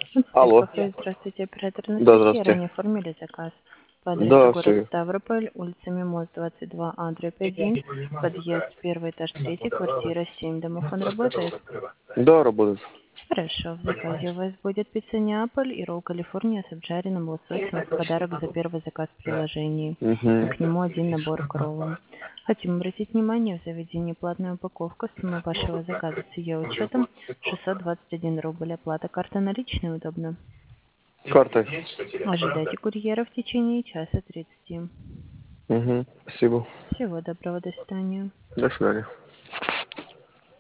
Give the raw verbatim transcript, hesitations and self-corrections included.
Алло. Кафе, здравствуйте, оператор Да, Анастасия. здравствуйте. Ранее оформили заказ по адресу Да, город все. Ставрополь, улица Мимоз, двадцать два А, дробь один, подъезд, первый этаж, третий, квартира семь. Домофон работает? Да, работает. Хорошо, в заказе у вас будет пицца Неаполь и ролл Калифорния с обжаренным лососем в подарок за первый заказ в приложении. И Угу. к нему один набор к роллам. Хотим обратить внимание, в заведении платная упаковка суммы вашего заказа с ее учетом шестьсот двадцать один рубль. Оплата карта наличной удобно. Картой. Ожидайте курьера в течение часа тридцати. Угу. Спасибо. Всего доброго, до свидания. До свидания.